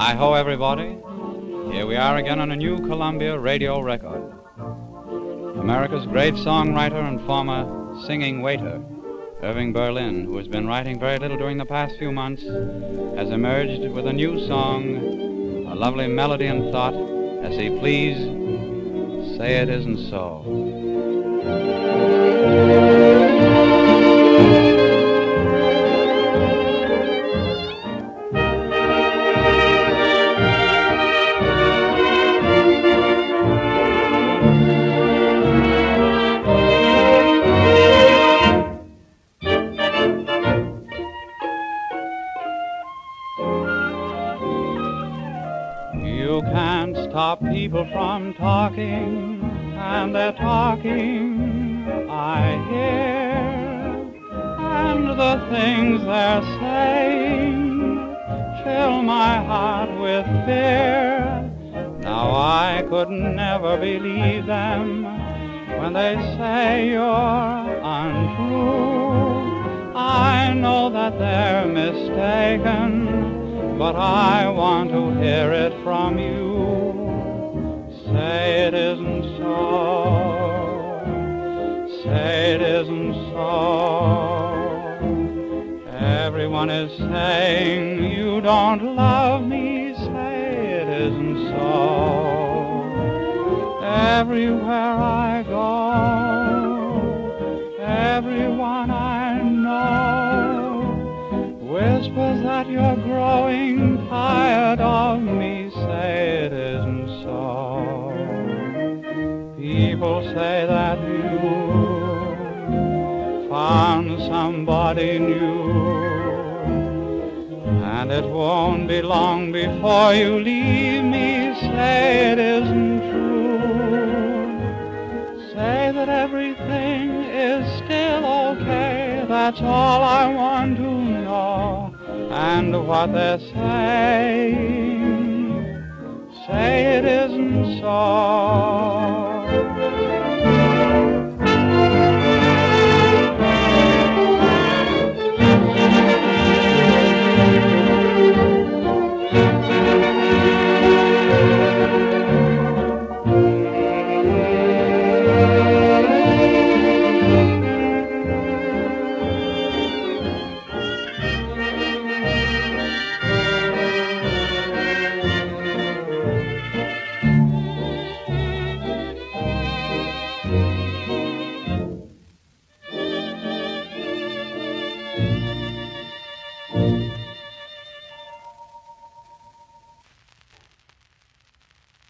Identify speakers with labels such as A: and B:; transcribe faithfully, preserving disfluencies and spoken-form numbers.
A: Hi-ho, everybody. Here we are again on a new Columbia radio record. America's great songwriter and former singing waiter, Irving Berlin, who has been writing very little during the past few months, has emerged with a new song, a lovely melody and thought, as he please, Say It Isn't So. You can't stop people from talking, and they're talking, I hear, and the things they're saying fill my heart with fear. Now I could never believe them when they say you're untrue. I know that they're mistaken, but I want to hear it from you. Say it isn't so. Say it isn't so. Everyone is saying you don't love me. Say it isn't so. Everywhere I go, everyone I know whispers that you're growing tired of me. Say it isn't so. People say that you found somebody new, and it won't be long before you leave me. Say it isn't true. Say that everything is still okay. That's all I want to know. And what they're saying, say it isn't so.